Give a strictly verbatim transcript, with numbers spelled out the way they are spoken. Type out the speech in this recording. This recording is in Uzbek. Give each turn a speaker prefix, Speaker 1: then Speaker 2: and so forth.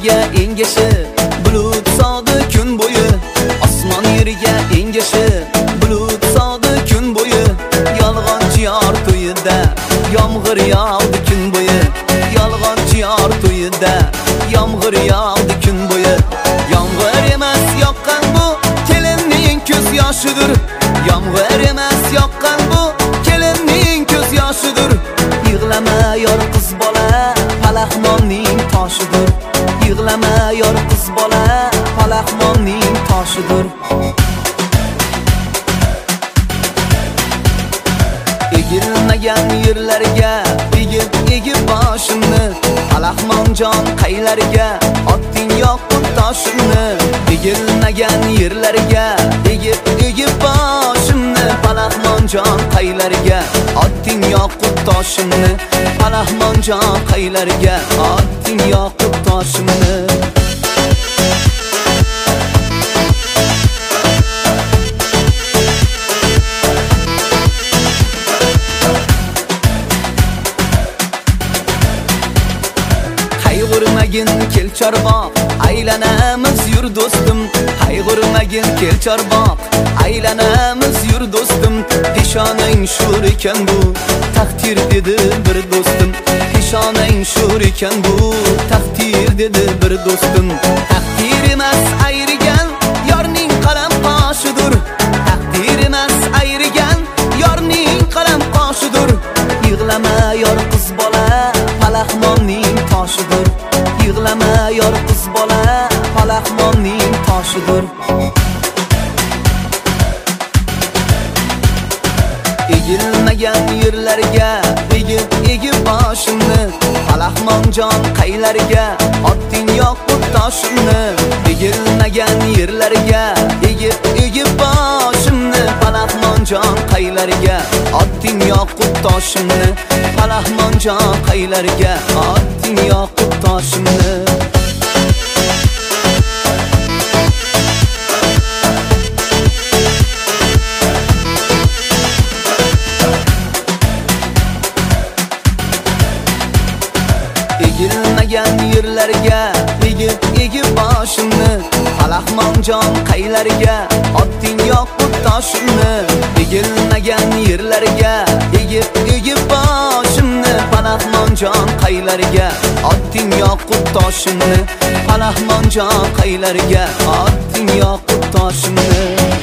Speaker 1: yerga engashi, bulut sog'di kun bo'yi. Osmon yerga engashi, bulut sog'di kun bo'yi. Yolg'onchi yor to'yida yomg'ir yog'di kun bo'yi. Yolg'onchi yor to'yida yomg'ir yog'di kun bo'yi. Yomg'ir emas yoqqan bu kelinning ko'z yoshidir. Yomg'ir emas yoqqan bu kelinning ko'z yoshidir. Yig'lama yor qiz bola, palaxmonning toshidir. Yig'lama yor qiz bola, palaxmonning toshidir. Egilmagan yerlarga egib egib boshimni, palaxmonjon qaylarga otding yoqut toshimni. Egilmagan yerlarga egib egib boshimni, palaxmonjon qaylarga otding yoqut toshimni. Palaxmonjon qaylarga otding yoqut toshimni. Qayg'urmagin kel chorboq, aylanamiz yur do'stim. Qayg'urmagin kel chorboq, aylanamiz yur do'stim. Peshonang shur ekan bu, taqdir dedi bir do'stim. Peshonang shur ekan bu, taqdir dedi bir do'stim. Taqdir emas ayrigan yorning qalam qoshidir. Taqdir emas ayrigan yorning qalam qoshidir. Yig'lama yor qiz bola, palaxmonning toshidir. Yig'lama yor qiz bola, palaxmonning toshidir. Egilmagan yerlarga egib egib boshimni, palaxmonjon qaylarga otding yoqut toshimni. Egilmagan yerlarga egib egib boshimni, palaxmonjon qaylarga otding yoqut toshimni. Palaxmonjon qaylarga otding yoqut toshimni. Egilmagan yerlarga egib egib boshimni, palaxmonjon qaylarga otding yoqut toshimni. Egilmagan yerlarga egib egib boshimni, palaxmonjon qaylarga otding yoqut toshimni. Palaxmonjon qaylarga otding yoqut toshimni.